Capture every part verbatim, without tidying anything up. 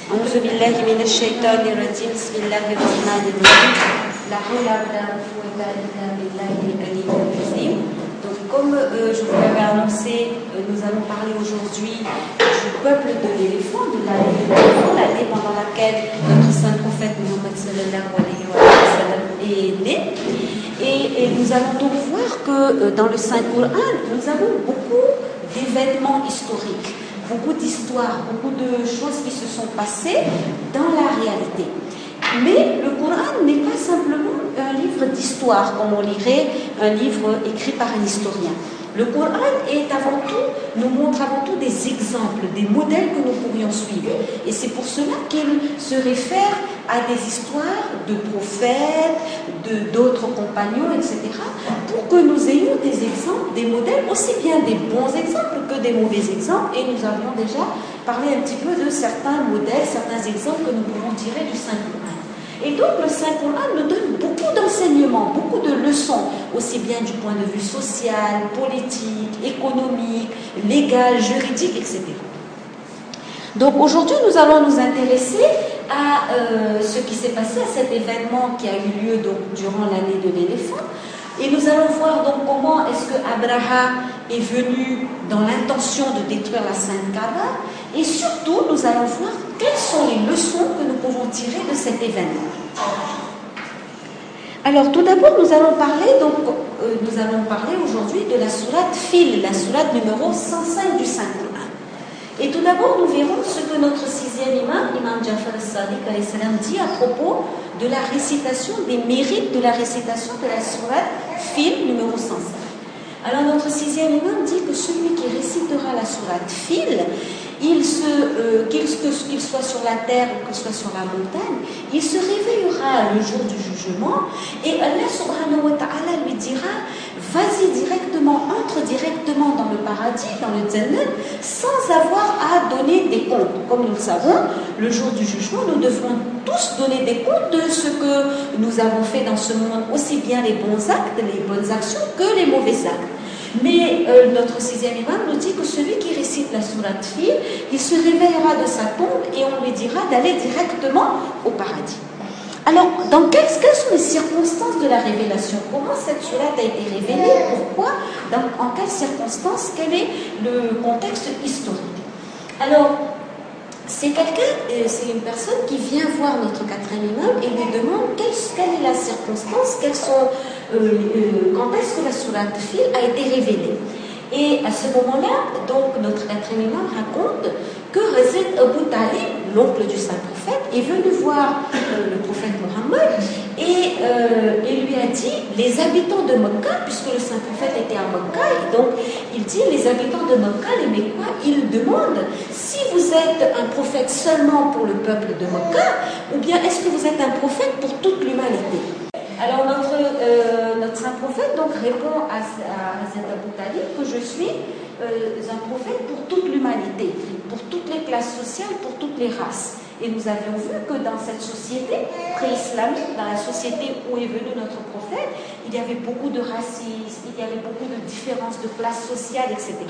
أعوذ بالله من الشيطان الرجيم بسم الله الرحمن الرحيم لا حول ولا قوة إلا بالله العلي العظيم. Donc comme euh, je vous l'avais annoncé, euh, nous allons parler aujourd'hui du peuple de l'éléphant, de l'année de l'éléphant, l'année pendant laquelle notre saint prophète Mohammed sallallahu alayhi wa sallam est né. Et, et nous allons donc voir que euh, dans le Saint-Coran, nous avons beaucoup d'événements historiques, beaucoup d'histoires, beaucoup de choses qui se sont passées dans la réalité. Mais le Coran n'est pas simplement un livre d'histoire, comme on lirait un livre écrit par un historien. Le Coran est avant tout, nous montre avant tout des exemples, des modèles que nous pourrions suivre. Et c'est pour cela qu'il se réfère à des histoires de prophètes, de, d'autres compagnons, et cetera, pour que nous ayons des exemples, des modèles, aussi bien des bons exemples que des mauvais exemples. Et nous avions déjà parlé un petit peu de certains modèles, certains exemples que nous pouvons tirer du Saint-Coran. Et donc le Saint-Coran nous donne beaucoup d'enseignements, beaucoup de leçons, aussi bien du point de vue social, politique, économique, légal, juridique, et cetera. Donc aujourd'hui, nous allons nous intéresser à euh, ce qui s'est passé, à cet événement qui a eu lieu donc, durant l'année de l'éléphant. Et nous allons voir donc comment est-ce que Abraha est venu dans l'intention de détruire la Sainte Kaaba. Et surtout, nous allons voir quelles sont les leçons que nous pouvons tirer de cet événement. Alors, tout d'abord, nous allons parler donc, euh, nous allons parler aujourd'hui de la sourate Fil, la sourate numéro cent cinq du Saint-Coran. Et tout d'abord, nous verrons ce que notre sixième imam, Imam Jafar al-Sadiq, dit à propos de la récitation, des mérites de la récitation de la sourate Fil numéro cent cinq. Alors, notre sixième imam dit que celui qui récitera la sourate Fil, il se, euh, qu'il, qu'il soit sur la terre ou qu'il soit sur la montagne, il se réveillera le jour du jugement et Allah subhanahu wa ta'ala lui dira: vas-y directement, entre directement dans le paradis, dans le Jannat, sans avoir à donner des comptes. Comme nous le savons, le jour du jugement, nous devrons tous donner des comptes de ce que nous avons fait dans ce monde, aussi bien les bons actes, les bonnes actions que les mauvais actes. Mais euh, notre sixième imam nous dit que celui qui récite la sourate Fil, il se réveillera de sa tombe et on lui dira d'aller directement au paradis. Alors, dans quelles, quelles sont les circonstances de la révélation? Comment cette sourate a été révélée? Pourquoi? Dans, en quelles circonstances? Quel est le contexte historique? Alors, c'est quelqu'un, euh, c'est une personne qui vient voir notre quatrième imam et lui demande quelle, quelle est la circonstance, quelles sont, euh, euh, quand est-ce que la sourate Fil a été révélée. Et à ce moment-là, donc notre quatrième imam raconte que Hazrat Abu Talib, l'oncle du Saint-Prophète, est venu voir euh, le prophète Mohammed et euh, il lui a dit, les habitants de Mecca, puisque le Saint-Prophète était à Mecca, et donc il dit, les habitants de Mecca, les Mécois, ils demandent si vous êtes un prophète seulement pour le peuple de Mecca, ou bien est-ce que vous êtes un prophète pour toute l'humanité? Alors notre, euh, notre saint prophète donc répond à, à Hazrat Abu Talib que je suis euh, un prophète pour toute l'humanité, pour toutes les classes sociales, pour toutes les races. Et nous avions vu que dans cette société pré-islamique, dans la société où est venu notre prophète, il y avait beaucoup de racisme, il y avait beaucoup de différences de classe sociale, et cetera.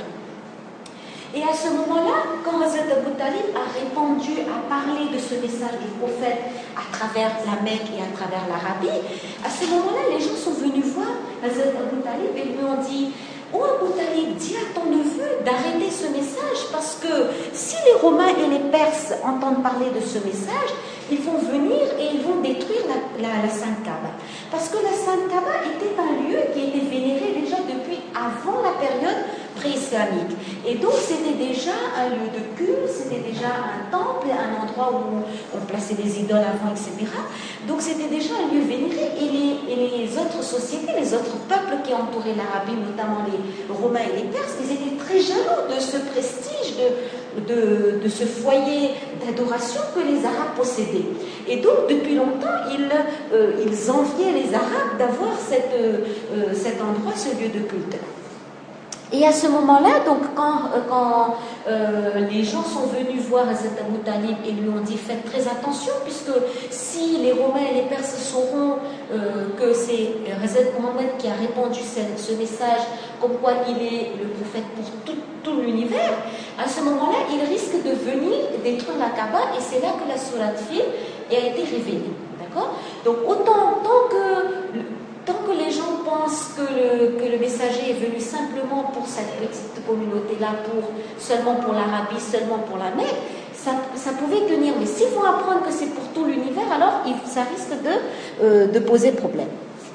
Et à ce moment-là, quand Hazrat Abu Talib a répandu, a parlé de ce message du prophète à travers la Mecque et à travers l'Arabie, à ce moment-là, les gens sont venus voir Hazrat Abu Talib et lui ont dit: oh Abu Talib, dis à ton neveu d'arrêter ce message, parce que si les Romains et les Perses entendent parler de ce message, ils vont venir et ils vont détruire la, la, la Sainte Kaaba. Parce que la Sainte Kaaba était un lieu qui était vénéré déjà depuis avant la période pré-islamique. Et donc c'était déjà un lieu de culte, c'était déjà un temple, un endroit où on plaçait des idoles avant, et cetera. Donc c'était déjà un lieu vénéré. Et les, et les autres sociétés, les autres peuples qui entouraient l'Arabie, notamment les Romains et les Perses, ils étaient très jaloux de ce prestige, de, de, de ce foyer d'adoration que les Arabes possédaient. Et donc depuis longtemps, ils, euh, ils enviaient les Arabes d'avoir cette, euh, cet endroit, ce lieu de culte. Et à ce moment-là, donc quand, quand euh, les gens sont venus voir Hazrat Abu Talib et lui ont dit faites très attention, puisque si les Romains et les Perses sauront euh, que c'est Hazrat Mohammed qui a répandu ce, ce message, comme quoi il est le prophète pour tout, tout l'univers, à ce moment-là, il risque de venir détruire la Kaaba, et c'est là que la sourate Fil a été révélée. D'accord? Donc autant tant que Tant que les gens pensent que le, que le messager est venu simplement pour cette petite communauté-là, pour, seulement pour l'Arabie, seulement pour la Mecque, ça, ça pouvait tenir. Mais s'ils vont apprendre que c'est pour tout l'univers, alors il, ça risque de, euh, de poser problème.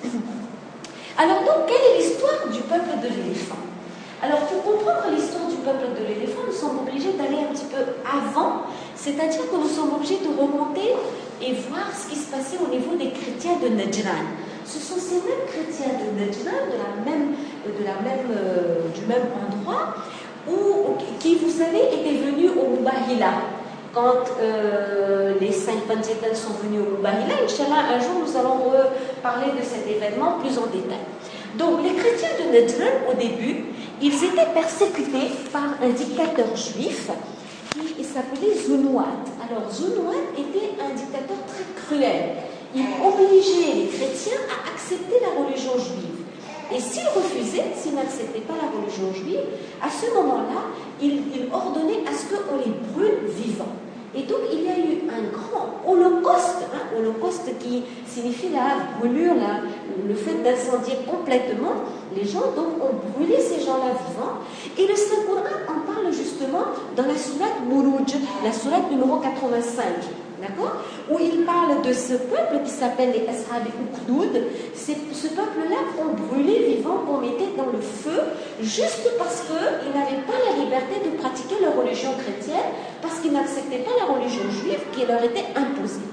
Alors donc, quelle est l'histoire du peuple de l'éléphant? Alors pour comprendre l'histoire du peuple de l'éléphant, nous sommes obligés d'aller un petit peu avant, c'est-à-dire que nous sommes obligés de remonter et voir ce qui se passait au niveau des chrétiens de Najran. Ce sont ces mêmes chrétiens de Najran, de la même, de la même, euh, du même endroit, où, qui, vous savez, étaient venus au Mubahila. Quand euh, les cinq Panjitans sont venus au Mubahila, Inch'Allah, un jour nous allons reparler de cet événement plus en détail. Donc, les chrétiens de Najran, au début, ils étaient persécutés par un dictateur juif qui s'appelait Zunwat. Alors, Zunwat était un dictateur très cruel. Il obligeait les chrétiens à accepter la religion juive. Et s'ils refusaient, s'ils n'acceptaient pas la religion juive, à ce moment-là, il, il ordonnait à ce qu'on les brûle vivants. Et donc, il y a eu un grand holocauste, hein, holocauste qui signifie la brûlure, la, le fait d'incendier complètement les gens. Donc, on brûlait ces gens-là vivants. Et le Saint-Coran en parle justement dans la sourate Buruj, la sourate numéro quatre-vingt-cinq. D'accord? Où il parle de ce peuple qui s'appelle les Ashab Ukhdud. Ce peuple-là, on brûlait vivant, on mettait dans le feu, juste parce qu'ils n'avaient pas la liberté de pratiquer leur religion chrétienne, parce qu'ils n'acceptaient pas la religion juive qui leur était imposée.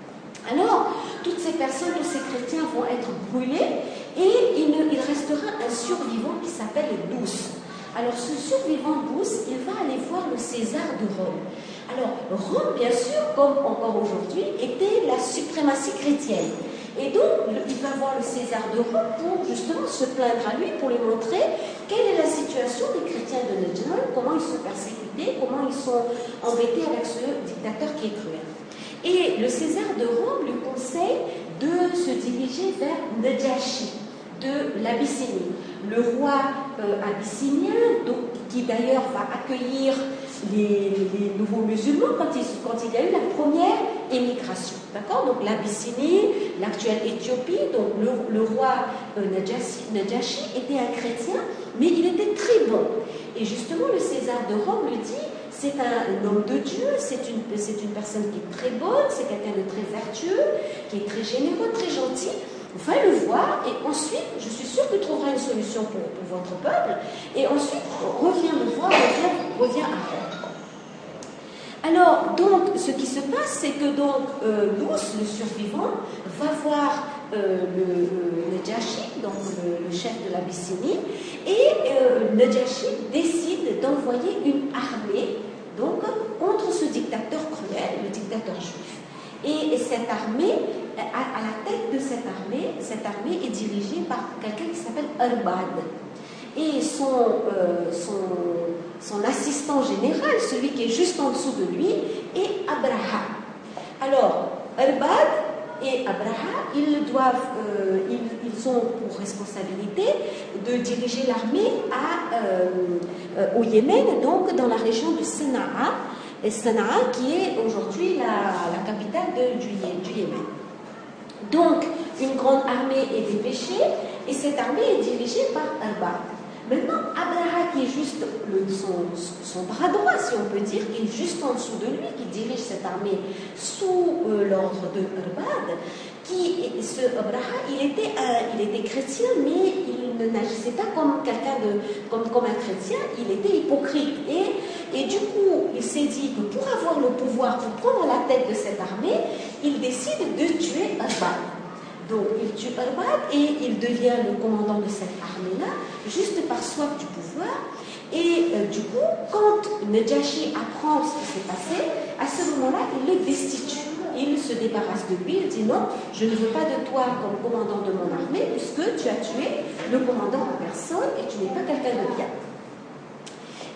Alors, toutes ces personnes, tous ces chrétiens vont être brûlés, et il, ne, il restera un survivant qui s'appelle Douce. Alors, ce survivant Douce, il va aller voir le César de Rome. Alors, Rome, bien sûr, comme encore aujourd'hui, était la suprématie chrétienne. Et donc, il va voir le César de Rome pour justement se plaindre à lui, pour lui montrer quelle est la situation des chrétiens de Najran, comment ils sont persécutés, comment ils sont embêtés avec ce dictateur qui est cruel. Et le César de Rome lui conseille de se diriger vers Najashi, de l'Abyssinie, le roi euh, abyssinien, donc, qui d'ailleurs va accueillir les, les nouveaux musulmans quand il, quand il y a eu la première émigration. D'accord? Donc l'Abyssinie, l'actuelle Éthiopie, donc le, le roi euh, Najashi, Najashi était un chrétien, mais il était très bon. Et justement, le César de Rome lui dit, c'est un homme de Dieu, c'est une, c'est une personne qui est très bonne, c'est quelqu'un de très vertueux, qui est très généreux, très gentil. Va le voir, et ensuite, je suis sûre que tu trouveras une solution pour, pour votre peuple, et ensuite, reviens me voir, reviens, reviens à Rome. Alors, donc, ce qui se passe, c'est que donc, euh, Douce, le survivant, va voir euh, le, le Najashi, donc le, le chef de l'Abyssinie, et euh, Najashi décide d'envoyer une armée donc, contre ce dictateur cruel, le dictateur juif. Et, et cette armée, à, à la tête de cette armée, cette armée est dirigée par quelqu'un qui s'appelle Arbad. Et son, euh, son, son assistant général, celui qui est juste en dessous de lui, est Abraha. Alors, Arbad et Abraha, ils, doivent, euh, ils, ils ont pour responsabilité de diriger l'armée à, euh, euh, au Yémen, donc dans la région de Sanaa, et Sanaa qui est aujourd'hui la, la capitale de, du, du Yémen. Donc, une grande armée est dépêchée, et cette armée est dirigée par Arbad. Maintenant, Abraha, qui est juste le, son, son bras droit, si on peut dire, qui est juste en dessous de lui, qui dirige cette armée sous euh, l'ordre de Arbad, qui, ce Abraha, il était, euh, il était chrétien, mais il ne n'agissait pas comme quelqu'un de, comme, comme un chrétien, il était hypocrite. Et, et du coup, il s'est dit que pour avoir le pouvoir, pour prendre la tête de cette armée, il décide de tuer Arbad. Donc, il tue Arbad et il devient le commandant de cette armée-là, juste par soif du pouvoir. Et euh, du coup, quand Najashi apprend ce qui s'est passé, à ce moment-là, il le destitue. Il se débarrasse de lui, il dit non, je ne veux pas de toi comme commandant de mon armée, puisque tu as tué le commandant en personne et tu n'es pas quelqu'un de bien.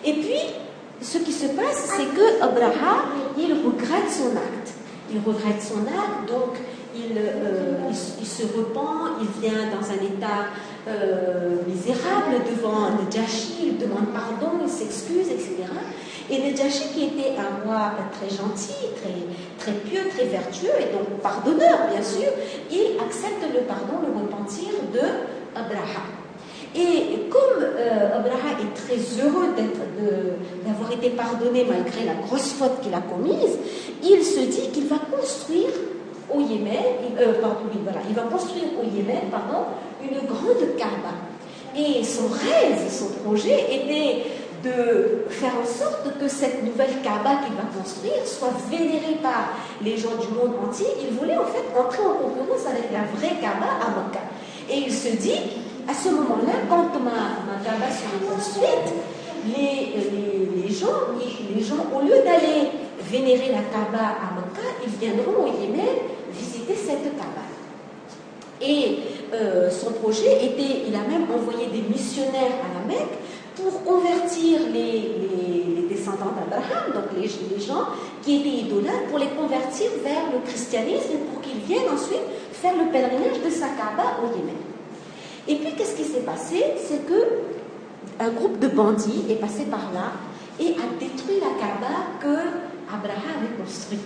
Et puis, ce qui se passe, c'est que Abraha, il regrette son acte. Il regrette son acte, donc il, euh, il, il se repent, il vient dans un état euh, misérable devant Najashi, il demande pardon, il s'excuse, et cetera. Et Najashi, qui était un roi très gentil, très, très pieux, très vertueux, et donc pardonneur, bien sûr, il accepte le pardon, le repentir de Abraha. Et comme euh, Abraha est très heureux d'avoir été pardonné malgré la grosse faute qu'il a commise, il se dit qu'il va construire au Yémen, euh, pardon, oui, voilà, il va construire au Yémen, pardon, une grande Kaaba. Et son rêve, son projet était de faire en sorte que cette nouvelle Kaaba qu'il va construire soit vénérée par les gens du monde entier. Il voulait en fait entrer en concurrence avec la vraie Kaaba à Mecca. Et il se dit, à ce moment-là, quand ma, ma Kaaba sera construite, les, les, les, gens, les gens, au lieu d'aller vénérer la Kaaba à Mecca, ils viendront au Yémen visiter cette Kaaba. Et euh, son projet était, il a même envoyé des missionnaires à la Mecque pour convertir les, les, les descendants d'Abraham, donc les, les gens qui étaient idolâtres, pour les convertir vers le christianisme, pour qu'ils viennent ensuite faire le pèlerinage de sa Kaaba au Yémen. Et puis, qu'est-ce qui s'est passé? C'est que un groupe de bandits est passé par là et a détruit la Kaaba que Abraham avait construite.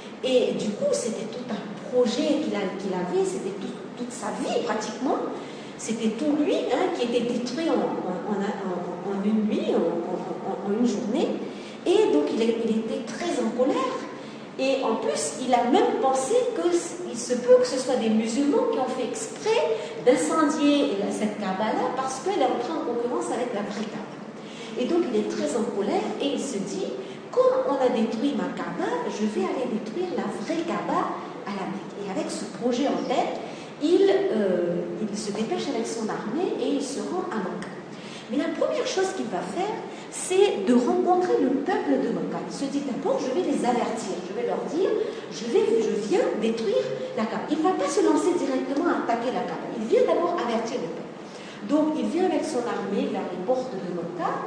Et du coup, c'était tout un projet qu'il qu'il avait, c'était tout, toute sa vie pratiquement. C'était tout lui hein, qui était détruit en, en, en, en une nuit, en, en, en une journée. Et donc, il, est, il était très en colère. Et en plus, il a même pensé qu'il se peut que ce soit des musulmans qui ont fait exprès d'incendier cette Kaaba-là parce qu'elle est entrée en concurrence avec la vraie Kaaba. Et donc, il est très en colère et il se dit, comme on a détruit ma Kaaba, je vais aller détruire la vraie Kaaba à la Mecque. Et avec ce projet en tête, il, euh, il se dépêche avec son armée et il se rend à Mecca. Mais la première chose qu'il va faire, c'est de rencontrer le peuple de Mecca. Il se dit d'abord, je vais les avertir, je vais leur dire, je, vais, je viens détruire la Kaaba. Il ne va pas se lancer directement à attaquer la Kaaba. Il vient d'abord avertir le peuple. Donc, il vient avec son armée vers les portes de Mecca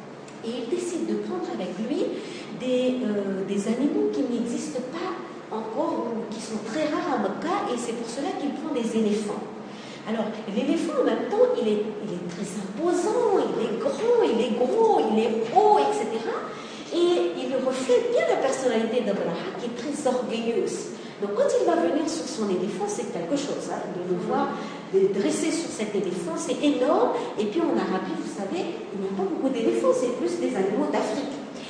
et il décide de prendre avec lui des, euh, des animaux qui n'existent pas encore ou qui sont très rares à Mecca, et c'est pour cela qu'il prend des éléphants. Alors, l'éléphant, en même temps, il est, il est très imposant, il est grand, il est gros, il est haut, et cetera. Et il reflète bien la personnalité d'Abraham, qui est très orgueilleuse. Donc, quand il va venir sur son éléphant, c'est quelque chose, hein, de le voir de dresser sur cet éléphant, c'est énorme. Et puis, en Arabie, vous savez, il n'y a pas beaucoup d'éléphants, c'est plus des animaux d'Afrique.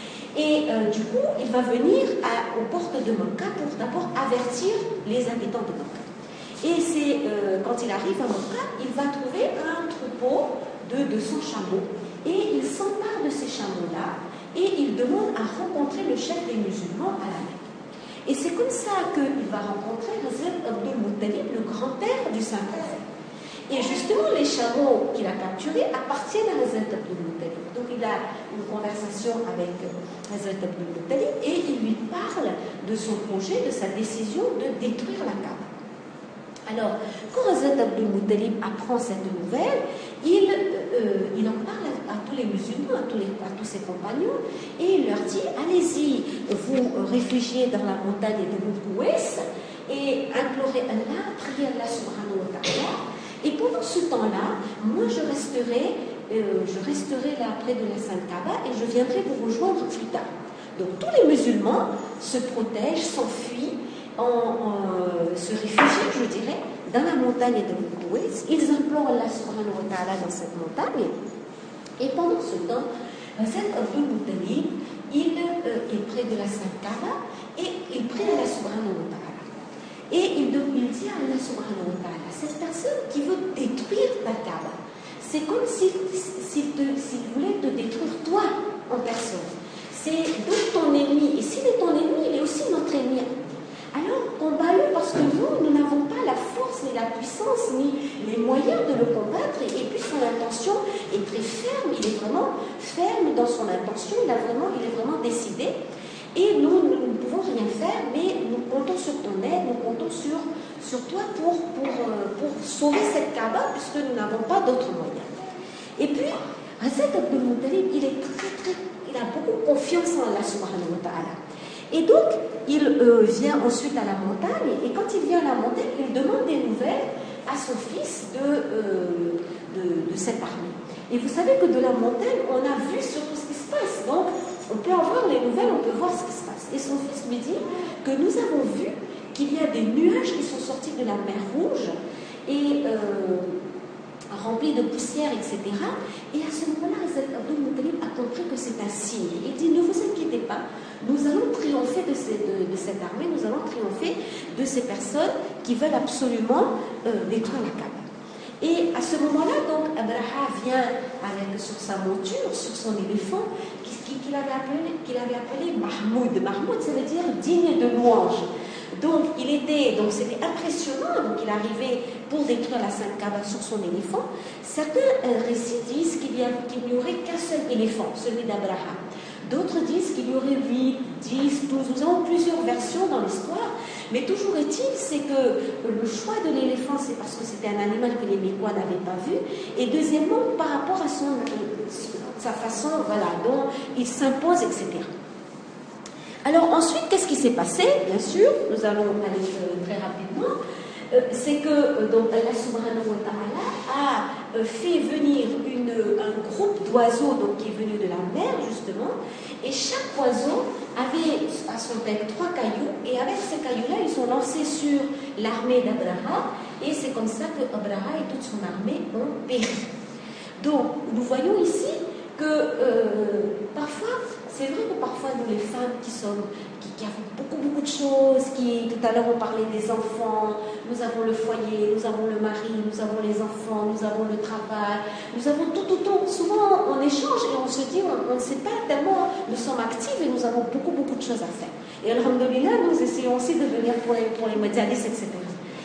Et euh, du coup, il va venir à, aux portes de Mecca pour d'abord avertir les habitants de Mecca. Et c'est euh, quand il arrive à Mecca, il va trouver un troupeau de deux cents chameaux. Et il s'empare de ces chameaux-là et il demande à rencontrer le chef des musulmans à la Mecque. Et c'est comme ça qu'il va rencontrer Hazrat Abdul Muttalib, le grand-père du Saint-Prophète. Et justement, les chameaux qu'il a capturés appartiennent à Hazrat Abdul Muttalib. Donc il a une conversation avec Hazrat Abdul Muttalib et il lui parle de son projet, de sa décision de détruire la Kaaba. Alors, quand Hazrat Abdul Muttalib apprend cette nouvelle, il, euh, il en parle à, à tous les musulmans, à tous, les, à tous ses compagnons, et il leur dit, allez-y, vous réfugiez dans la montagne de Moukwes et implorez Allah, priez Allah subhanahu wa ta'ala. Et pendant ce temps-là, moi je resterai, euh, je resterai là près de la Sainte Kaaba et je viendrai vous rejoindre plus tard. Donc tous les musulmans se protègent, s'enfuient, en, en, euh, se réfugient, je dirais, dans la montagne de Moukwes. Ils implorent Allah subhanahu wa ta'ala dans cette montagne. Et pendant ce temps, Hazrat Abdul Muttalib, il euh, est près de la Sainte Kaaba et il prie Allah subhanahu wa ta'ala. Et il, il dit à Allah subhanahu wa ta'ala, cette personne qui veut détruire ta Kaaba, c'est comme s'il si, si si voulait te détruire toi en personne. C'est donc ton ennemi. Et s'il est ton ennemi, il est aussi notre ennemi. Alors, combat-le parce que nous, nous n'avons pas la force, ni la puissance, ni les moyens de le combattre. Et, et puis son intention est très ferme, il est vraiment ferme dans son intention, il, a vraiment, il est vraiment décidé. Et nous, nous ne pouvons rien faire, mais nous comptons sur ton aide, nous comptons sur, sur toi pour, pour, pour sauver cette Kaaba, puisque nous n'avons pas d'autres moyens. Et puis, Hazrat Abdul Muttalib, il est très très il a beaucoup confiance en Allah subhanahu wa ta'ala. Et donc, il euh, vient ensuite à la montagne, et quand il vient à la montagne, il demande des nouvelles à son fils de, euh, de, de cette armée. Et vous savez que de la montagne, on a vu surtout ce qui se passe. Donc, on peut avoir les nouvelles, on peut voir ce qui se passe. Et son fils lui dit que nous avons vu qu'il y a des nuages qui sont sortis de la mer Rouge, et euh, remplis de poussière, et cetera. Et à ce moment-là, Abdul Muttalib a compris que c'est un signe. Il dit, ne vous inquiétez pas, nous allons triompher de, ces, de, de cette armée, nous allons triompher de ces personnes qui veulent absolument euh, détruire la Kaaba. Et à ce moment-là, donc, Abraha vient avec, sur sa monture, sur son éléphant, qu'il avait appelé, qu'il avait appelé Mahmoud. Mahmoud, ça veut dire digne de louange. Donc, il était, donc c'était impressionnant. Donc, il arrivait pour détruire la Sainte Kaaba sur son éléphant. Certains euh, récits disent qu'il n'y aurait qu'un seul éléphant, celui d'Abraham. D'autres disent qu'il y aurait huit, dix, douze. Nous avons plusieurs versions dans l'histoire. Mais toujours est-il, c'est que le choix de l'éléphant, c'est parce que c'était un animal que les Mécois n'avaient pas vu. Et deuxièmement, par rapport à son, sa façon, voilà, dont il s'impose, et cetera. Alors ensuite, qu'est-ce qui s'est passé? Bien sûr, nous allons aller euh, très rapidement. Euh, c'est que euh, donc, Allah subhanahu wa ta'ala a euh, fait venir une, un groupe d'oiseaux donc, qui est venu de la mer, justement, et chaque oiseau avait à son bec trois cailloux, et avec ces cailloux-là, ils sont lancés sur l'armée d'Abraha, et c'est comme ça que Abraha et toute son armée ont péri. Donc, nous voyons ici que euh, parfois, c'est vrai que parfois nous les femmes qui sommes, qui, qui avons beaucoup beaucoup de choses, qui tout à l'heure on parlait des enfants, nous avons le foyer, nous avons le mari, nous avons les enfants, nous avons le travail, nous avons tout autour. Souvent on échange et on se dit, on, on ne sait pas tellement, nous sommes actifs et nous avons beaucoup beaucoup de choses à faire. Et alhamdoulilah, nous essayons aussi de venir pour les, pour les médialis, et cetera.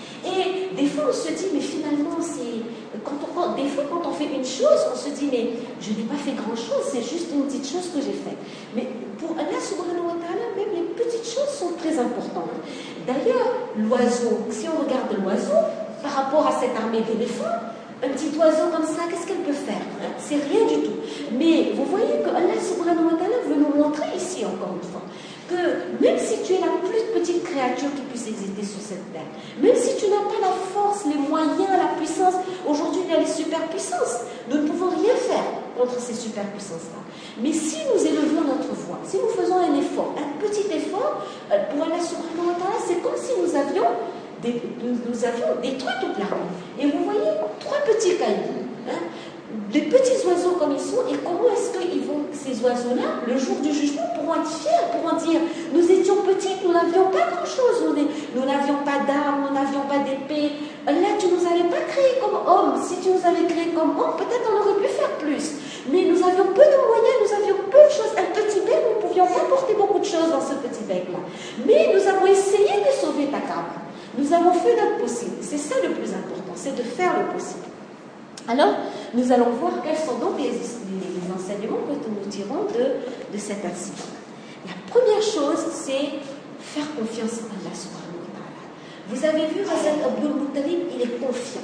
Et des fois on se dit, mais finalement c'est... Quand on, des fois, quand on fait une chose, on se dit, mais je n'ai pas fait grand-chose, c'est juste une petite chose que j'ai faite. Mais pour Allah subhanahu wa ta'ala, même les petites choses sont très importantes. D'ailleurs, l'oiseau, si on regarde l'oiseau, par rapport à cette armée d'éléphants, un petit oiseau comme ça, qu'est-ce qu'elle peut faire? C'est rien du tout. Mais vous voyez que Allah subhanahu wa ta'ala veut nous montrer ici, encore une fois, que même si tu es la plus petite créature qui puisse exister sur cette terre, même si tu n'as pas la force, les moyens, la puissance, aujourd'hui il y a les superpuissances, nous ne pouvons rien faire contre ces superpuissances-là. Mais si nous élevons notre voix, si nous faisons un effort, un petit effort, pour Allah subhanahu wa ta'ala, c'est comme si nous avions, des, nous, nous avions détruit toute l'armée. Et vous voyez, trois petits cailloux, hein, des petits oiseaux comme ils sont, et comment est-ce qu'ils vont, ces oiseaux-là, le jour du jugement, pourront être fiers, pourront dire, nous étions petits, nous n'avions pas grand-chose, nous n'avions pas d'armes, nous n'avions pas d'épée, là tu nous avais pas créés comme hommes, si tu nous avais créés comme hommes, peut-être on aurait pu faire plus, mais nous avions peu de moyens, nous avions peu de choses, un petit bec, nous ne pouvions pas porter beaucoup de choses dans ce petit bec-là, mais nous avons essayé de sauver ta Kaaba, nous avons fait notre possible, c'est ça le plus important, c'est de faire le possible. Alors, nous allons voir quels sont donc les, les, les enseignements que nous tirons de, de cet incident. La première chose, c'est faire confiance en Allah subhanahu wa ta'ala. Vous avez vu, Hazrat Abdul Muttalib, il est confiant.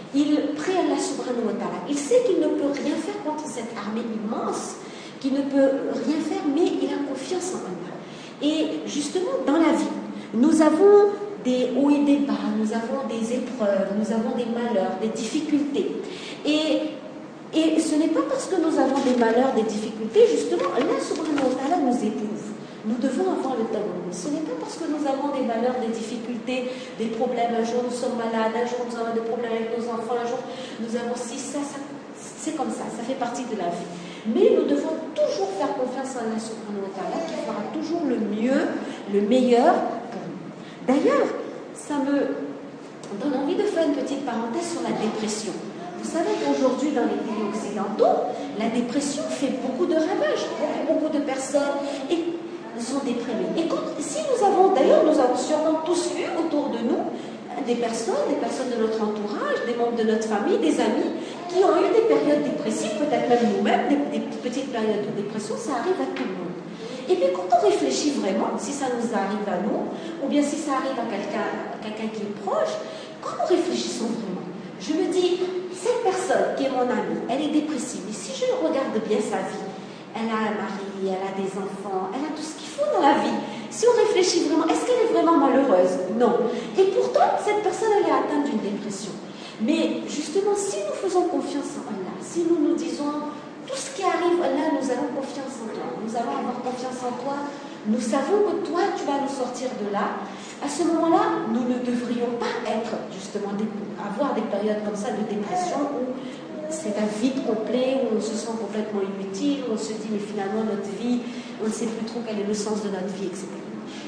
Il prie Allah subhanahu wa ta'ala. Il sait qu'il ne peut rien faire contre cette armée immense, qu'il ne peut rien faire, mais il a confiance en Allah. Et justement, dans la vie, nous avons des hauts et des bas, nous avons des épreuves, nous avons des malheurs, des difficultés. Et, et ce n'est pas parce que nous avons des malheurs, des difficultés, justement, Allah subhanahu wa ta'ala nous éprouve. Nous devons avoir le tawakkul. Ce n'est pas parce que nous avons des malheurs, des difficultés, des problèmes, un jour nous sommes malades, un jour nous avons des problèmes avec nos enfants, un jour nous avons ci, ça, ça, c'est comme ça, ça fait partie de la vie. Mais nous devons toujours faire confiance à Allah subhanahu wa ta'ala qui fera toujours le mieux, le meilleur pour nous. D'ailleurs, ça me donne envie de faire une petite parenthèse sur la dépression. Vous savez qu'aujourd'hui, dans les pays occidentaux, la dépression fait beaucoup de ravages. Beaucoup, beaucoup de personnes et, sont déprimées. Et quand, si nous avons, d'ailleurs, nous avons sûrement tous vu autour de nous des personnes, des personnes de notre entourage, des membres de notre famille, des amis, qui ont eu des périodes dépressives, peut-être même nous-mêmes, des, des petites périodes de dépression, ça arrive à tout le monde. Et puis quand on réfléchit vraiment, si ça nous arrive à nous, ou bien si ça arrive à quelqu'un quelqu'un qui est proche, quand nous réfléchissons vraiment, je me dis, cette personne qui est mon amie, elle est dépressive, et si je regarde bien sa vie, elle a un mari, mari, elle a des enfants, elle a tout ce qu'il faut dans la vie. Si on réfléchit vraiment, est-ce qu'elle est vraiment malheureuse? Non. Et pourtant, cette personne, elle est atteinte d'une dépression. Mais justement, si nous faisons confiance en Allah, si nous nous disons, tout ce qui arrive, Allah, nous avons confiance en toi, nous allons avoir confiance en toi, nous savons que toi, tu vas nous sortir de là, à ce moment-là, nous ne devrions pas être, justement, des, avoir des périodes comme ça de dépression où c'est un vide complet, où on se sent complètement inutile, où on se dit, mais finalement, notre vie, on ne sait plus trop quel est le sens de notre vie, et cetera.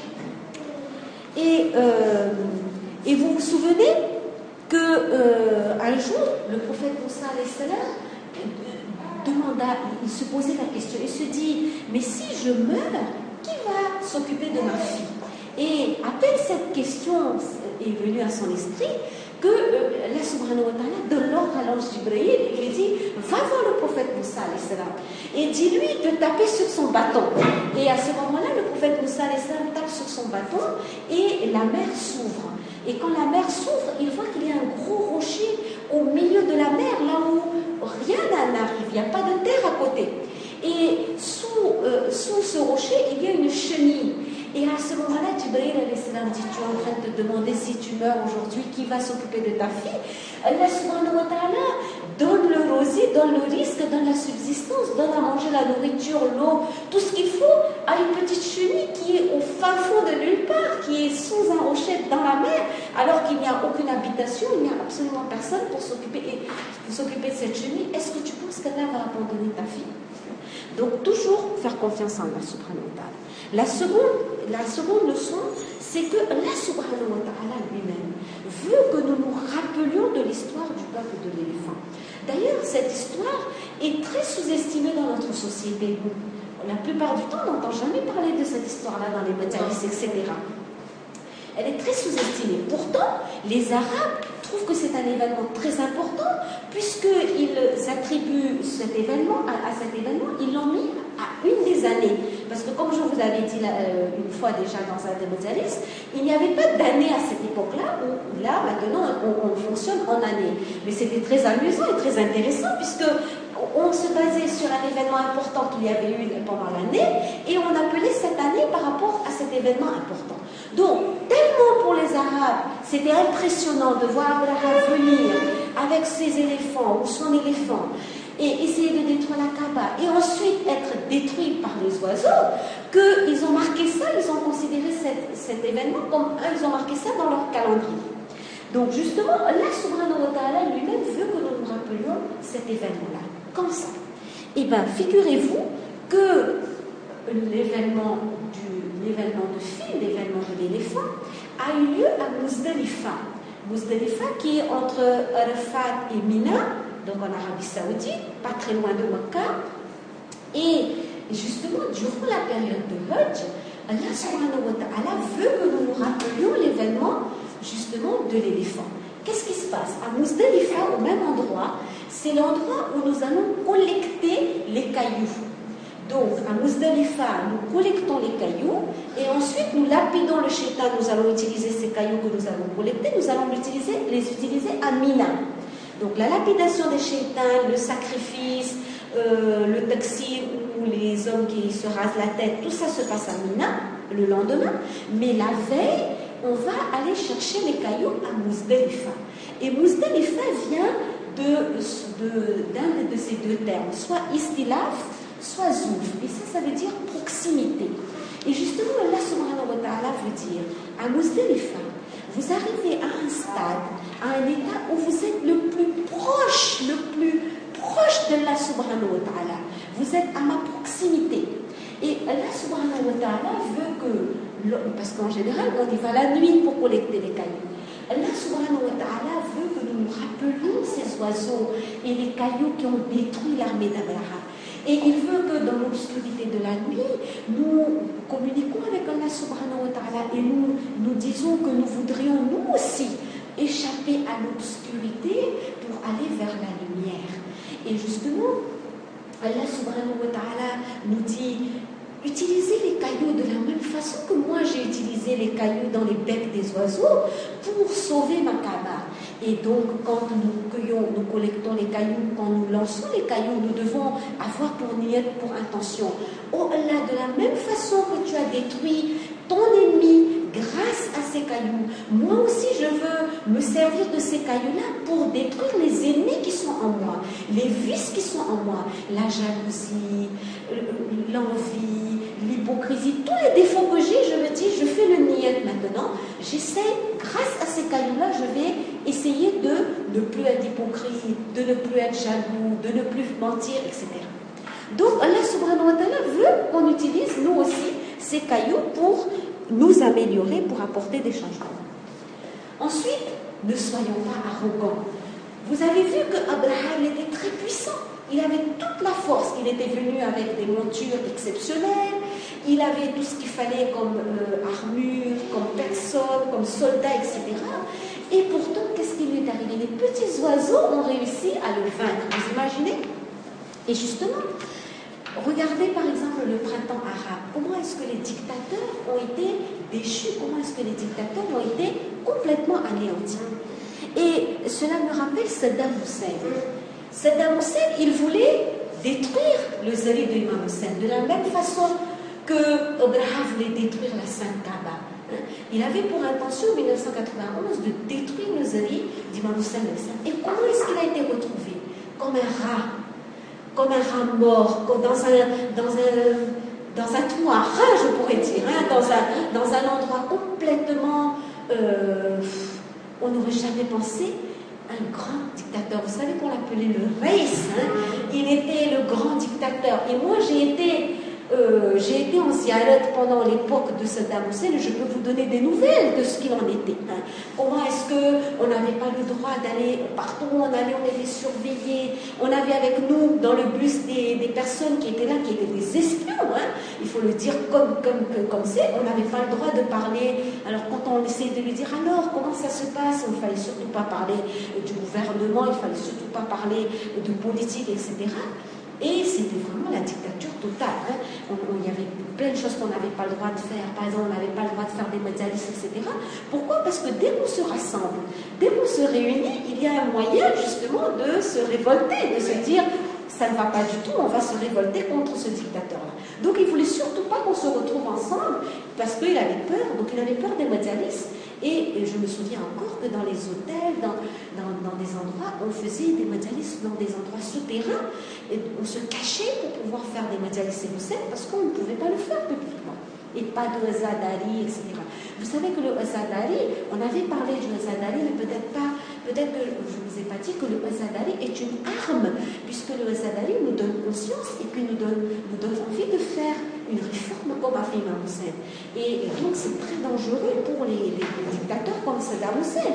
Et, euh, et vous vous souvenez qu'un euh, jour, le prophète Moussa alayhi salam demanda, il se posait la question, il se dit, mais si je meurs, qui va s'occuper de ma fille? Et à peine cette question est venue à son esprit, que euh, Allah subhanahu wa ta'ala donne l'ordre à l'ange Jibril et lui dit, va voir le prophète Moussa alayhi salam et dis-lui de taper sur son bâton. Et à ce moment-là, le prophète Moussa alayhi salam tape sur son bâton et la mer s'ouvre. Et quand la mer s'ouvre, il voit qu'il y a un gros rocher au milieu de la mer, là où rien n'arrive, il n'y a pas de terre à côté. Et sous, euh, sous ce rocher, il y a une chenille. Et à ce moment-là, Jibril alayhi salam dit, tu es en train de te demander si tu meurs aujourd'hui, qui va s'occuper de ta fille? Allah subhanahu wa ta'ala donne le rosier, donne le risque, donne la subsistance, donne à manger la nourriture, l'eau, tout ce qu'il faut à une petite chenille qui est au fin fond de nulle part, qui est sous un rocher dans la mer, alors qu'il n'y a aucune habitation, il n'y a absolument personne pour s'occuper, pour s'occuper de cette chenille. Est-ce que tu penses qu'Allah va abandonner ta fille? Donc toujours faire confiance en Allah subhanahu wa ta'ala. La seconde, la seconde leçon, c'est que Allah subhanahu wa ta'ala lui-même veut que nous nous rappelions de l'histoire du peuple de l'éléphant. D'ailleurs, cette histoire est très sous-estimée dans notre société. La plupart du temps, on n'entend jamais parler de cette histoire-là dans les majalis, et cetera. Elle est très sous-estimée. Pourtant, les Arabes trouvent que c'est un événement très important, puisqu'ils attribuent cet événement, à, à cet événement, ils l'ont mis à une des années. Parce que comme je vous avais dit là, euh, une fois déjà dans un des majalis, il n'y avait pas d'année à cette époque-là, où là, maintenant, on, on fonctionne en année. Mais c'était très amusant et très intéressant, puisque on se basait sur un événement important qu'il y avait eu pendant l'année, et on appelait cette année par rapport à cet événement important. Donc, tellement pour les Arabes, c'était impressionnant de voir Abraham venir avec ses éléphants ou son éléphant et essayer de détruire la Kaaba et ensuite être détruit par les oiseaux, qu'ils ont marqué ça, ils ont considéré cet, cet événement comme, ils ont marqué ça dans leur calendrier. Donc justement, Allah subhanahu wa ta'ala lui-même veut que nous nous rappelions cet événement-là. Comme ça. Eh bien, figurez-vous que l'événement du, l'événement de fil, l'événement de l'éléphant, a eu lieu à Muzdalifa. Muzdalifa qui est entre Arafat et Mina, donc en Arabie Saoudite, pas très loin de Mecca. Et justement, durant la période de Hajj, Allah subhanahu wa ta'ala veut que nous nous rappelions l'événement justement de l'éléphant. Qu'est-ce qui se passe? À Muzdalifa, au même endroit, c'est l'endroit où nous allons collecter les cailloux. Donc, à Muzdalifa, nous collectons les cailloux et ensuite nous lapidons le shaitan. Nous allons utiliser ces cailloux que nous avons collectés, nous allons l'utiliser, les utiliser à Mina. Donc, la lapidation des shaitans, le sacrifice, euh, le taxi où les hommes qui se rasent la tête, tout ça se passe à Mina le lendemain. Mais la veille, on va aller chercher les cailloux à Muzdalifa. Et Muzdalifa vient de, de, d'un de ces deux termes, soit istilaf, soit zouf. Et ça, ça veut dire proximité. Et justement, Allah subhanahu wa ta'ala veut dire, à Muzdalifa, vous arrivez à un stade, à un état où vous êtes le plus proche, le plus proche d'Allah subhanahu wa ta'ala. Vous êtes à ma proximité. Et Allah subhanahu wa ta'ala veut que, parce qu'en général, on y va la nuit pour collecter les cailloux. Allah subhanahu wa ta'ala veut que nous nous rappelions ces oiseaux et les cailloux qui ont détruit l'armée d'Abraham. Et il veut que dans l'obscurité de la nuit, nous communiquons avec Allah subhanahu wa ta'ala et nous, nous disons que nous voudrions nous aussi échapper à l'obscurité pour aller vers la lumière. Et justement, Allah subhanahu wa ta'ala nous dit utilisez les cailloux de la même façon que moi j'ai utilisé les cailloux dans les becs des oiseaux pour sauver ma Kaaba. Et donc, quand nous cueillons, nous collectons les cailloux, quand nous lançons les cailloux, nous devons avoir pour niyat, pour intention. Oh Allah, de la même façon que tu as détruit ton ennemi grâce à ces cailloux, moi aussi je veux me servir de ces cailloux-là pour détruire les ennemis qui sont en moi, les vices qui sont en moi, la jalousie, l'envie, l'hypocrisie, tous les défauts que j'ai, je me dis, je fais le niyat maintenant, j'essaie, grâce à ces cailloux-là, je vais essayer de ne plus être hypocrite, de ne plus être jaloux, de ne plus mentir, et cetera. Donc Allah subhanahu wa ta'ala veut qu'on utilise nous aussi ces cailloux pour nous améliorer, pour apporter des changements. Ensuite, ne soyons pas arrogants. Vous avez vu que Abraham était très puissant. Il avait toute la force. Il était venu avec des montures exceptionnelles. Il avait tout ce qu'il fallait comme euh, armure, comme personne, comme soldat, et cetera. Et pourtant, qu'est-ce qui lui est arrivé? Les petits oiseaux ont réussi à le vaincre. Vous imaginez? Et justement, regardez par exemple le printemps arabe. Comment est-ce que les dictateurs ont été déchus? Comment est-ce que les dictateurs ont été complètement anéantis? Et cela me rappelle Saddam Hussein. Saddam Hussein, il voulait détruire le zali de Imam Hussein de la même façon que Abraham voulait détruire la Sainte Kaaba. Il avait pour intention en mille neuf cent quatre-vingt-onze de détruire le zali d'Imam Hussein. Et comment est-ce qu'il a été retrouvé? Comme un rat. Comme un rat mort, dans un, dans un, dans un trou, un rat, je pourrais dire, hein, dans, un, dans un endroit complètement, euh, on n'aurait jamais pensé, un grand dictateur. Vous savez qu'on l'appelait le Reis, hein, il était le grand dictateur. Et moi, j'ai été, euh, j'ai été en ziyarat pendant l'époque de Saddam Hussein, et je peux vous donner des nouvelles de ce qu'il en était. Hein. Comment est-ce qu'on n'avait pas le droit d'aller partout où on allait, on était surveillés. On avait avec nous dans le bus des, des personnes qui étaient là, qui étaient des espions. Hein. Il faut le dire comme comme comme c'est. On n'avait pas le droit de parler. Alors quand on essayait de lui dire alors comment ça se passe, il ne fallait surtout pas parler du gouvernement, il ne fallait surtout pas parler de politique, et cetera. Et c'était vraiment la dictature totale. Hein. On, on, il y avait plein de choses qu'on n'avait pas le droit de faire. Par exemple, on n'avait pas le droit de faire des majalis, et cetera. Pourquoi? Parce que dès qu'on se rassemble, dès qu'on se réunit, il y a un moyen justement de se révolter, de se dire ça ne va pas du tout, on va se révolter contre ce dictateur-là. Donc il ne voulait surtout pas qu'on se retrouve ensemble parce qu'il avait peur, donc il avait peur des majalis. Et je me souviens encore que dans les hôtels, dans, dans, dans des endroits, on faisait des majalis dans des endroits souterrains. Et on se cachait pour pouvoir faire des majalis et musettes parce qu'on ne pouvait pas le faire publiquement. Et pas de Azadari, et cetera. Vous savez que le Azadari, on avait parlé du Azadari, mais peut-être pas, peut-être que je ne vous ai pas dit que le Azadari est une arme, puisque le Azadari nous donne conscience et puis nous donne, nous donne envie de faire une réforme comme a fait Imam Hussein. Et, et donc c'est très dangereux pour les, les, les dictateurs comme Saddam Hussein.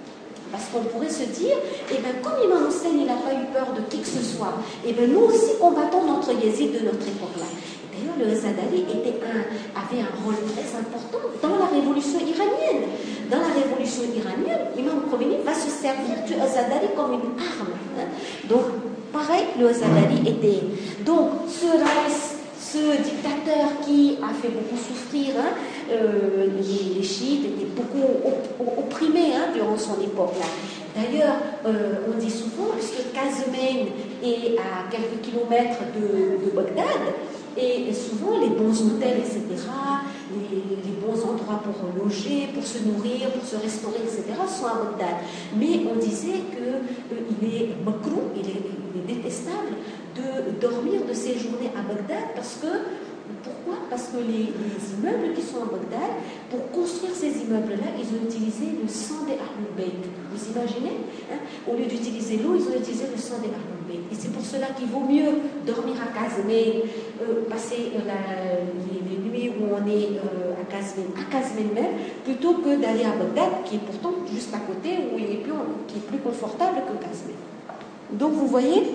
Parce qu'on pourrait se dire, eh bien, comme Imam Hussein il n'a pas eu peur de qui que ce soit, eh bien, nous aussi combattons notre Yézid de notre époque-là. D'ailleurs, le Azadari était un, avait un rôle très important dans la révolution iranienne. Dans la révolution iranienne, Imam Khomeini va se servir du Azadari comme une arme. Hein. Donc, pareil, le Azadari était. Donc, ce Raïs, ce dictateur qui a fait beaucoup souffrir, hein, euh, les, les chiites étaient beaucoup op opprimés hein, durant son époque-là. D'ailleurs, euh, on dit souvent, puisque Kazmen est à quelques kilomètres de, de Bagdad, et souvent les bons hôtels, et cetera, les, les bons endroits pour loger, pour se nourrir, pour se restaurer, et cetera, sont à Bagdad. Mais on disait qu'il euh, est makrou, il est, il est détestable de dormir, de séjourner à Bagdad, parce que, pourquoi? Parce que les, les immeubles qui sont à Bagdad, pour construire ces immeubles-là, ils ont utilisé le sang des Ahlul Bayt. Vous imaginez hein? Au lieu d'utiliser l'eau, ils ont utilisé le sang des Ahlul Bayt. Et c'est pour cela qu'il vaut mieux dormir à Kazmen, euh, passer euh, la, les, les nuits où on est euh, à Kazmen, à Kazmen même, plutôt que d'aller à Bagdad, qui est pourtant juste à côté, où il est plus, qui est plus confortable que Kazmen. Donc vous voyez.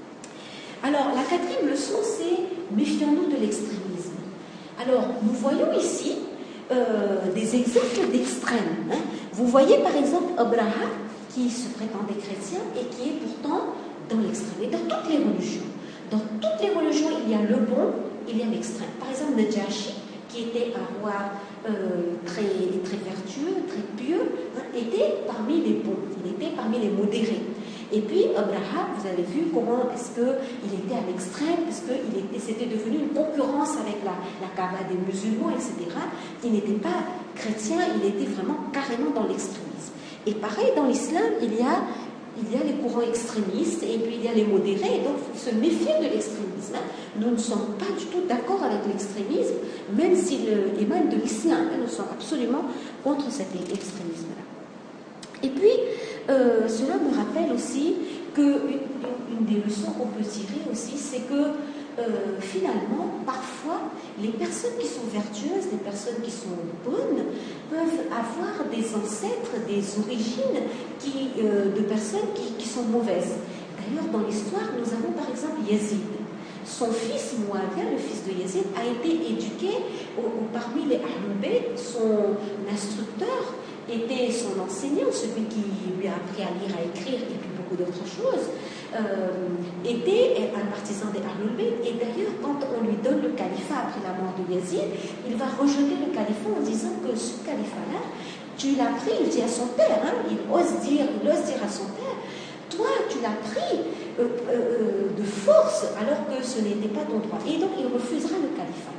Alors, la quatrième leçon, c'est méfions-nous de l'extrémisme. Alors, nous voyons ici euh, des exemples d'extrêmes. Hein. Vous voyez par exemple Abraham, qui se prétendait chrétien et qui est pourtant dans l'extrême. Et dans toutes les religions. Dans toutes les religions, il y a le bon il y a l'extrême. Par exemple, Najashi, qui était un roi euh, très, très vertueux, très pieux, hein, était parmi les bons, il était parmi les modérés. Et puis, Abraha, vous avez vu comment est-ce qu'il était à l'extrême, parce que c'était devenu une concurrence avec la, la Kaaba des musulmans, et cetera. Il n'était pas chrétien, il était vraiment carrément dans l'extrémisme. Et pareil, dans l'islam, il y a, il y a les courants extrémistes, et puis il y a les modérés, et donc il faut se méfier de l'extrémisme. Nous ne sommes pas du tout d'accord avec l'extrémisme, même s'il émane de l'islam. Nous sommes absolument contre cet extrémisme-là. Et puis, euh, cela me rappelle aussi qu'une une des leçons qu'on peut tirer aussi, c'est que euh, finalement, parfois, les personnes qui sont vertueuses, les personnes qui sont bonnes, peuvent avoir des ancêtres, des origines qui, euh, de personnes qui, qui sont mauvaises. D'ailleurs, dans l'histoire, nous avons par exemple Yazid. Son fils, Muawiyah, le fils de Yazid, a été éduqué au, au, parmi les Ahlul Bayt. Son instructeur était son enseignant, celui qui lui a appris à lire, à écrire et puis beaucoup d'autres choses, euh, était un partisan des Ahlul Bayt. Et d'ailleurs, quand on lui donne le califat après la mort de Yazid, il va rejeter le califat en disant que ce califat-là, tu l'as pris, il dit à son père, hein, il ose dire, il ose dire à son père, toi, tu l'as pris euh, euh, de force, alors que ce n'était pas ton droit. Et donc, il refusera le califat.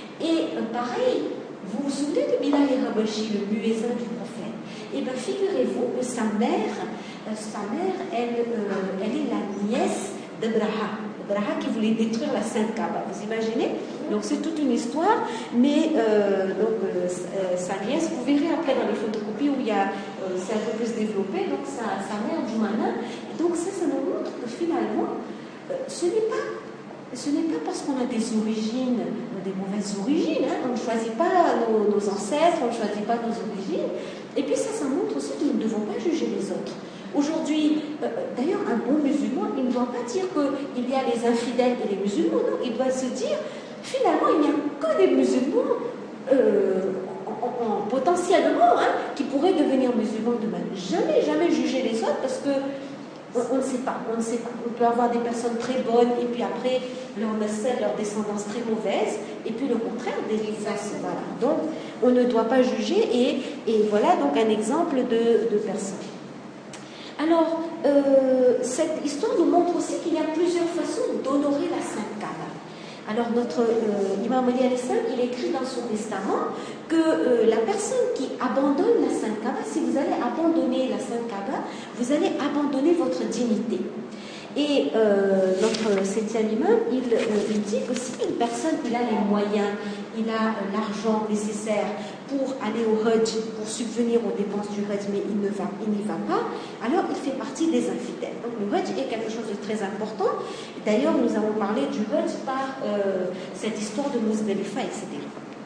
Et euh, pareil, vous vous souvenez de Bilal al-Habashi, le muezzin du prophète? Eh bien, figurez-vous que sa mère, euh, sa mère, elle, euh, elle est la nièce d'Abraha. Abraha qui voulait détruire la Sainte Kaaba. Vous imaginez? Donc, c'est toute une histoire, mais euh, donc, euh, sa nièce, vous verrez après dans les photocopies où il y a, euh, c'est un peu plus développé, donc sa, sa mère du Mana. Donc, ça, ça nous montre que finalement, euh, ce n'est pas Ce n'est pas parce qu'on a des origines, des mauvaises origines, hein, on ne choisit pas nos, nos ancêtres, on ne choisit pas nos origines. Et puis ça, ça montre aussi que nous ne devons pas juger les autres. Aujourd'hui, euh, d'ailleurs, un bon musulman, il ne doit pas dire qu'il y a les infidèles et les musulmans, non, il doit se dire, finalement, il n'y a que des musulmans euh, en, en, potentiellement hein, qui pourraient devenir musulmans demain. Jamais, jamais juger les autres parce que On, on ne sait pas, on ne sait pas. On peut avoir des personnes très bonnes et puis après leur nascent, leur descendance très mauvaise et puis le contraire des faces. Voilà. Donc on ne doit pas juger et, et voilà donc un exemple de, de personne. Alors euh, cette histoire nous montre aussi qu'il y a plusieurs façons d'honorer la Sainte Kaaba. Alors notre euh, Imam Ali al-Islam, il écrit dans son testament que euh, la personne qui abandonne la Sainte Kaaba, si vous allez abandonner la Sainte Kaaba, vous allez abandonner votre dignité. Et euh, notre septième imam, il, euh, il dit que si une personne il a les moyens, il a euh, l'argent nécessaire pour aller au Hajj, pour subvenir aux dépenses du Hajj, mais il ne va, il n'y va pas, alors il fait partie des infidèles. Donc le Hajj est quelque chose de très important. D'ailleurs, nous avons parlé du Hajj par euh, cette histoire de Muzdalifa, et cetera.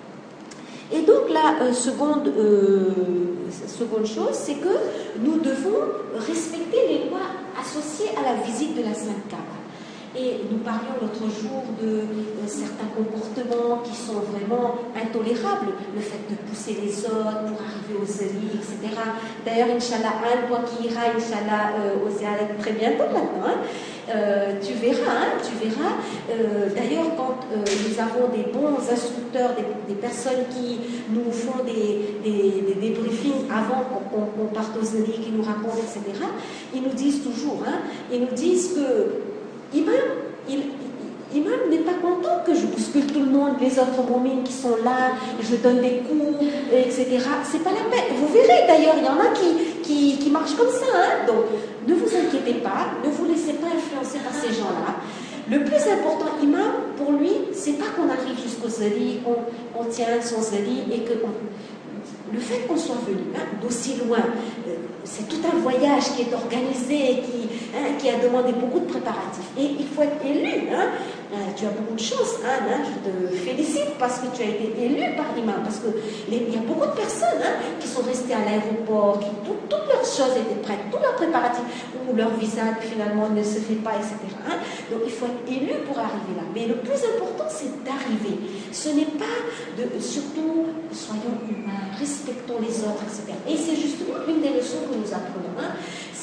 Et donc la euh, seconde, euh, seconde chose, c'est que nous devons respecter les lois associées à la visite de la Sainte Kaaba. Et nous parlions l'autre jour de euh, certains comportements qui sont vraiment intolérables, le fait de pousser les autres pour arriver aux zali, et cetera. D'ailleurs, Inch'Allah, Anne, toi qui iras, Inch'Allah, euh, aux Ziyarat très bientôt maintenant, hein, euh, tu verras, hein, tu verras. Euh, D'ailleurs, quand euh, nous avons des bons instructeurs, des, des personnes qui nous font des, des, des, des briefings avant qu'on qu'on parte aux zali, qui nous racontent, et cetera, ils nous disent toujours, hein, ils nous disent que Imam, il, Imam n'est pas content que je bouscule tout le monde, les autres moumines qui sont là, je donne des coups, et cetera. C'est pas la peine. Vous verrez d'ailleurs, il y en a qui, qui, qui marchent comme ça. Hein. Donc, ne vous inquiétez pas, ne vous laissez pas influencer par ces gens-là. Le plus important, Imam, pour lui, c'est pas qu'on arrive jusqu'au zali, qu'on on tient son zali et que on, le fait qu'on soit venu hein, d'aussi loin, euh, c'est tout un voyage qui est organisé, qui, hein, qui a demandé beaucoup de préparatifs. Et il faut être élu. Hein. Euh, tu as beaucoup de chance. Hein, hein, je te félicite parce que tu as été élu par l'imam. Parce qu'il y a beaucoup de personnes hein, qui sont restées à l'aéroport, qui tout, toutes leurs choses étaient prêtes, tous leurs préparatifs, ou leur visa finalement ne se fait pas, et cetera. Hein. Donc il faut être élu pour arriver là. Mais le plus important, c'est d'arriver. Ce n'est pas de, surtout, soyons humains, respectons les autres, et cetera. Et c'est justement une des leçons que nous apprenons. Hein.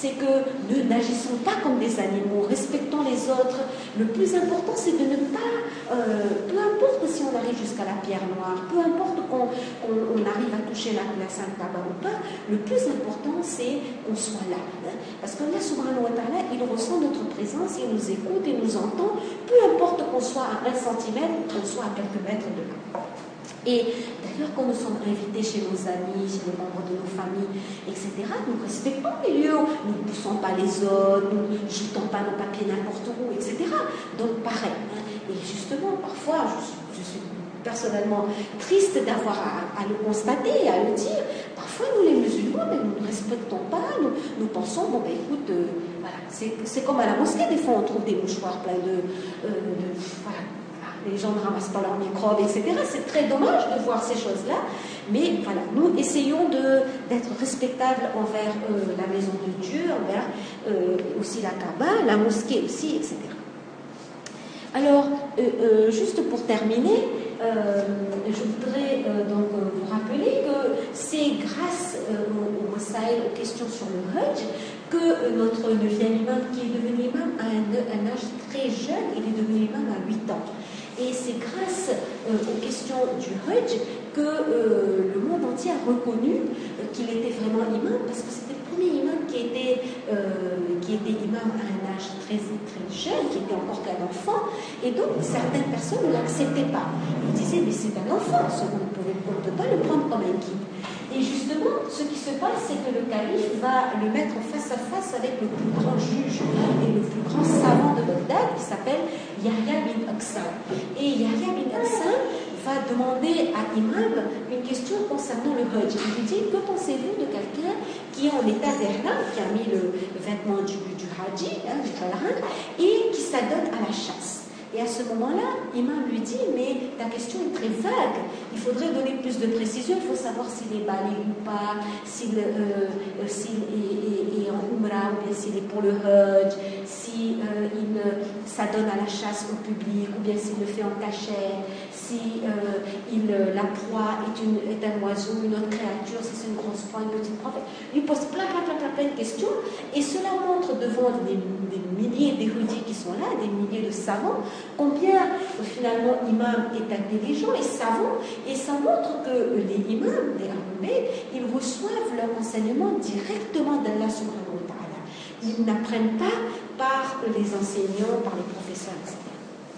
c'est que ne n'agissons pas comme des animaux, respectons les autres. Le plus important, c'est de ne pas, euh, peu importe si on arrive jusqu'à la pierre noire, peu importe qu'on qu'on, on arrive à toucher la, la Sainte Kaaba ou pas, le plus important, c'est qu'on soit là. Hein, parce que Allah subhanahu wa ta'ala, il ressent notre présence, il nous écoute, il nous entend, peu importe qu'on soit à un centimètre, qu'on soit à quelques mètres de là. Et d'ailleurs, quand nous sommes invités chez nos amis, chez les membres de nos familles, et cetera, nous respectons les lieux, nous ne poussons pas les autres, nous ne jetons pas nos papiers n'importe où, et cetera. Donc, pareil. Hein. Et justement, parfois, je suis, je suis personnellement triste d'avoir à, à le constater, à le dire. Parfois, nous les musulmans, mais nous ne respectons pas, nous, nous pensons, bon ben écoute, euh, voilà, c'est comme à la mosquée, des fois on trouve des mouchoirs pleins de, euh, de voilà, les gens ne ramassent pas leurs microbes, et cetera. C'est très dommage de voir ces choses-là, mais voilà, nous essayons d'être respectables envers euh, la maison de Dieu, envers euh, aussi la Kaaba, la mosquée aussi, et cetera. Alors, euh, euh, juste pour terminer, euh, je voudrais euh, donc euh, vous rappeler que c'est grâce euh, au, au Masail, aux questions sur le Hajj, que euh, notre neuvième imam, qui est devenu imam à un, un âge très jeune, il est devenu imam à huit ans. Et c'est grâce euh, aux questions du Hajj que euh, le monde entier a reconnu euh, qu'il était vraiment imam, parce que c'était le premier imam qui était, euh, qui était imam à un âge très, très jeune, qui était encore qu'un enfant, et donc certaines personnes ne l'acceptaient pas. Ils disaient, mais c'est un enfant, on ne peut pas le prendre comme un guide. Et justement, ce qui se passe, c'est que le calife va le mettre face à face avec le plus grand juge et le plus grand savant de Bagdad, qui s'appelle Yahya bin Aqsan. Et Yahya bin Aqsan va demander à Imam une question concernant le Hajj. Il lui dit, que pensez-vous de quelqu'un qui est en état d'ihram, qui a mis le vêtement du, du Haji, hein, du pèlerin, et qui s'adonne à la chasse. Et à ce moment-là, Imam lui dit, mais ta question est très vague, il faudrait donner plus de précision, il faut savoir s'il est balé ou pas, s'il euh, s'il est, est, est en Umrah ou bien s'il est pour le Hajj, si euh, il s'adonne à la chasse au public ou bien s'il le fait en cachette, si euh, il, la proie est, une, est un oiseau, une autre créature, si c'est une grosse proie, une petite proie. Il lui pose plein, plein, plein, plein, plein de questions, et cela montre devant des, des milliers d'érudits qui sont là, des milliers de savants, combien finalement Imam est intelligent et savant, et ça montre que les imams, les Ahlul, ils reçoivent leur enseignement directement d'Allah subhanahu wa ta'ala. Ils n'apprennent pas par les enseignants, par les professeurs, et cetera.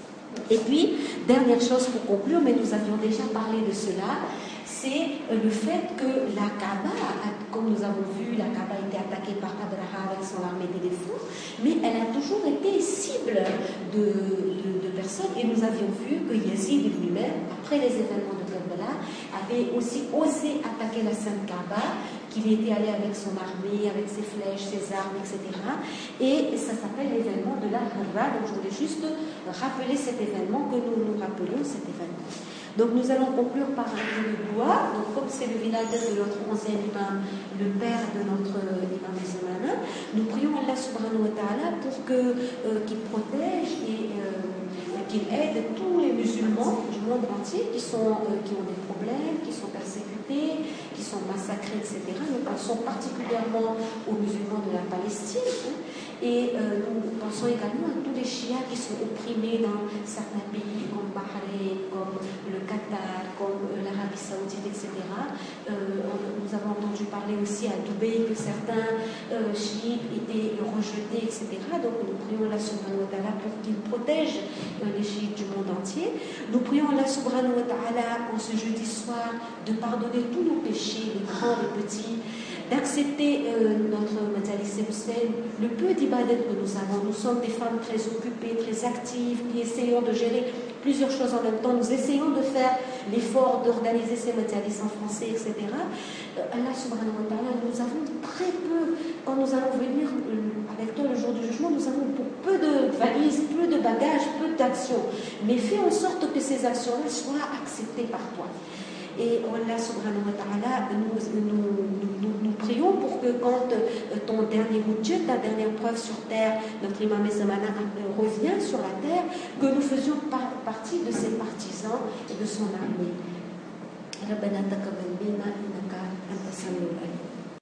Et puis, dernière chose pour conclure, mais nous avions déjà parlé de cela, c'est le fait que la Kaaba, comme nous avons vu, la Kaaba a été attaquée par Abraha avec son armée d'éléphants, mais elle a toujours été cible de, de, de personnes, et nous avions vu que Yazid lui-même, après les événements de Karbala, avait aussi osé attaquer la Sainte Kaaba, qu'il était allé avec son armée, avec ses flèches, ses armes, et cetera. Et ça s'appelle l'événement de la Harra. Donc je voulais juste rappeler cet événement, que nous nous rappelions cet événement. Donc nous allons conclure par un peu de doigt. Donc comme c'est le village de notre onzième imam, le père de notre imam musulman, nous prions Allah subhanahu wa ta'ala pour que, euh, qu'il protège et euh, qu'il aide tous les musulmans du monde entier qui, sont, euh, qui ont des problèmes, qui sont persécutés, qui sont massacrés, et cetera. Nous pensons particulièrement aux musulmans de la Palestine, hein, et euh, nous pensons également à tous les chiites qui sont opprimés dans certains pays comme Bahreïn, comme le Qatar, comme euh, l'Arabie Saoudite, et cetera. Euh, nous avons entendu parler aussi à Dubaï que certains euh, chiites étaient rejetés, et cetera. Donc nous prions Allah subhanahu wa ta'ala pour qu'il protège euh, les chiites du monde entier. Nous prions Allah subhanahu wa ta'ala en ce jeudi soir de pardonner tous nos péchés, les grands, les petits, d'accepter euh, notre Majalis Hussein, le peu d'ibadat que nous avons. Nous sommes des femmes très occupées, très actives, qui essayons de gérer plusieurs choses en même temps. Nous essayons de faire l'effort d'organiser ces Majalis en français, et cetera. Euh, Allah subhanahu wa ta'ala, nous avons très peu, quand nous allons venir euh, avec toi le jour du jugement, nous avons pour peu de valises, peu de bagages, peu d'actions. Mais fais en sorte que ces actions-là soient acceptées par toi. Et Allah subhanahu wa ta'ala, nous, nous, nous, nous prions pour que quand ton dernier hujjat, ta dernière preuve sur terre, notre imam Zamana revient sur la terre, que nous faisions partie de ses partisans et de son armée. ربنا تقبل منا